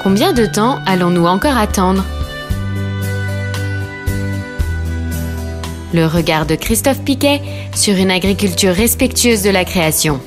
Combien de temps allons-nous encore attendre? Le regard de Christophe Piquet sur une agriculture respectueuse de la création.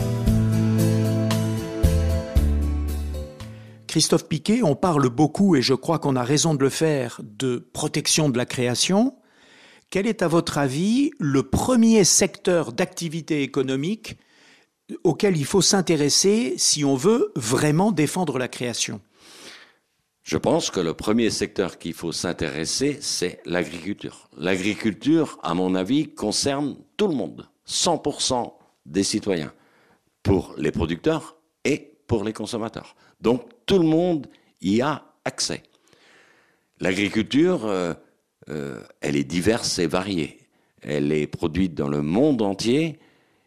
Christophe Piquet, on parle beaucoup, et je crois qu'on a raison de le faire, de protection de la création. Quel est, à votre avis, le premier secteur d'activité économique auquel il faut s'intéresser si on veut vraiment défendre la création? Je pense que le premier secteur qu'il faut s'intéresser, c'est l'agriculture. L'agriculture, à mon avis, concerne tout le monde, 100% des citoyens, pour les producteurs et pour les consommateurs. Donc tout le monde y a accès. L'agriculture, elle est diverse et variée. Elle est produite dans le monde entier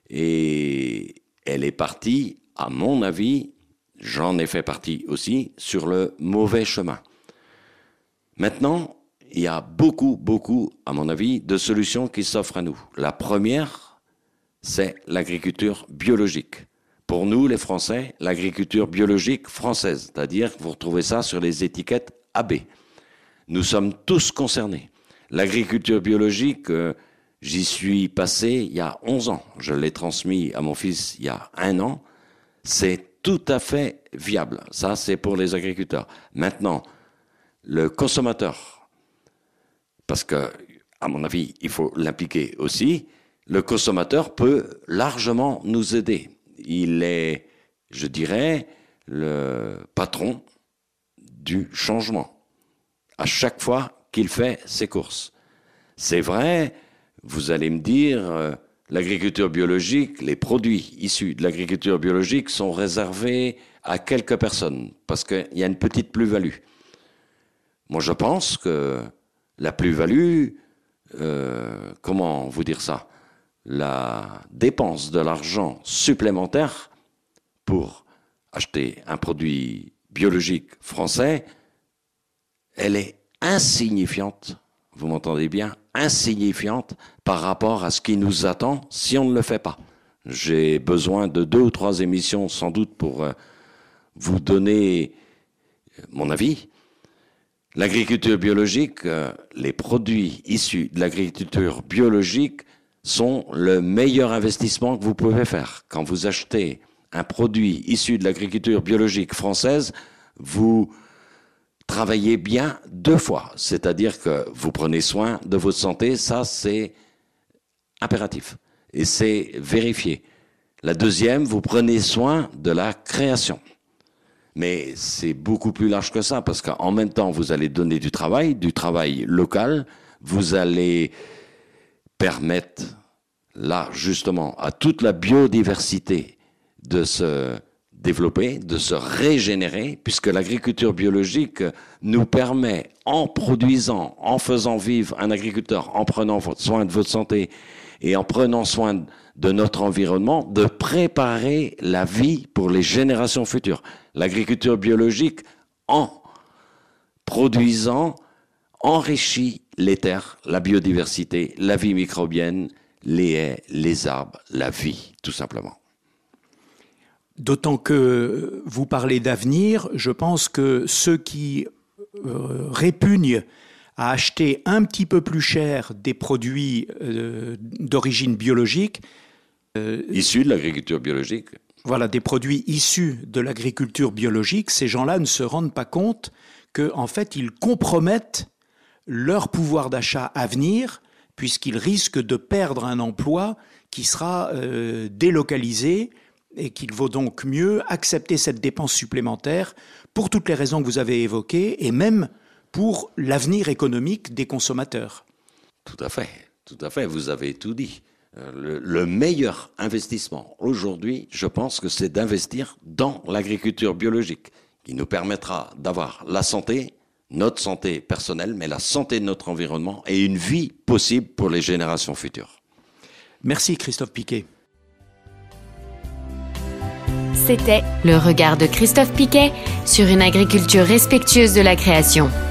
et elle est partie, à mon avis, j'en ai fait partie aussi, sur le mauvais chemin. Maintenant, il y a beaucoup, à mon avis, de solutions qui s'offrent à nous. La première, c'est l'agriculture biologique. Pour nous, les Français, l'agriculture biologique française, c'est-à-dire que vous retrouvez ça sur les étiquettes AB. Nous sommes tous concernés. L'agriculture biologique, j'y suis passé il y a 11 ans. Je l'ai transmis à mon fils il y a 1 an. C'est tout à fait viable. Ça, c'est pour les agriculteurs. Maintenant, le consommateur, parce que, à mon avis, il faut l'impliquer aussi, le consommateur peut largement nous aider. Il est, je dirais, le patron du changement à chaque fois qu'il fait ses courses. C'est vrai, vous allez me dire, l'agriculture biologique, les produits issus de l'agriculture biologique sont réservés à quelques personnes parce qu'il y a une petite plus-value. Moi, je pense que la plus-value, comment vous dire ça? La dépense de l'argent supplémentaire pour acheter un produit biologique français, elle est insignifiante, vous m'entendez bien, insignifiante par rapport à ce qui nous attend si on ne le fait pas. J'ai besoin de 2 ou 3 émissions sans doute pour vous donner mon avis. L'agriculture biologique, les produits issus de l'agriculture biologique sont le meilleur investissement que vous pouvez faire. Quand vous achetez un produit issu de l'agriculture biologique française, vous travaillez bien 2 fois. C'est-à-dire que vous prenez soin de votre santé, ça c'est impératif. Et c'est vérifié. La deuxième, vous prenez soin de la création. Mais c'est beaucoup plus large que ça, parce qu'en même temps, vous allez donner du travail local, vous allez permettre, là, justement, à toute la biodiversité de se développer, de se régénérer, puisque l'agriculture biologique nous permet, en produisant, en faisant vivre un agriculteur, en prenant soin de votre santé et en prenant soin de notre environnement, de préparer la vie pour les générations futures. L'agriculture biologique, en produisant, enrichit les terres, la biodiversité, la vie microbienne, les haies, les arbres, la vie, tout simplement. D'autant que vous parlez d'avenir, je pense que ceux qui répugnent à acheter un petit peu plus cher des produits d'origine biologique, issus de l'agriculture biologique. Voilà, des produits issus de l'agriculture biologique, ces gens-là ne se rendent pas compte qu'en fait, ils compromettent leur pouvoir d'achat à venir, puisqu'ils risquent de perdre un emploi qui sera délocalisé, et qu'il vaut donc mieux accepter cette dépense supplémentaire pour toutes les raisons que vous avez évoquées, et même pour l'avenir économique des consommateurs. Tout à fait, vous avez tout dit. Le meilleur investissement aujourd'hui, je pense que c'est d'investir dans l'agriculture biologique, qui nous permettra d'avoir la santé, notre santé personnelle, mais la santé de notre environnement et une vie possible pour les générations futures. Merci Christophe Piquet. C'était le regard de Christophe Piquet sur une agriculture respectueuse de la création.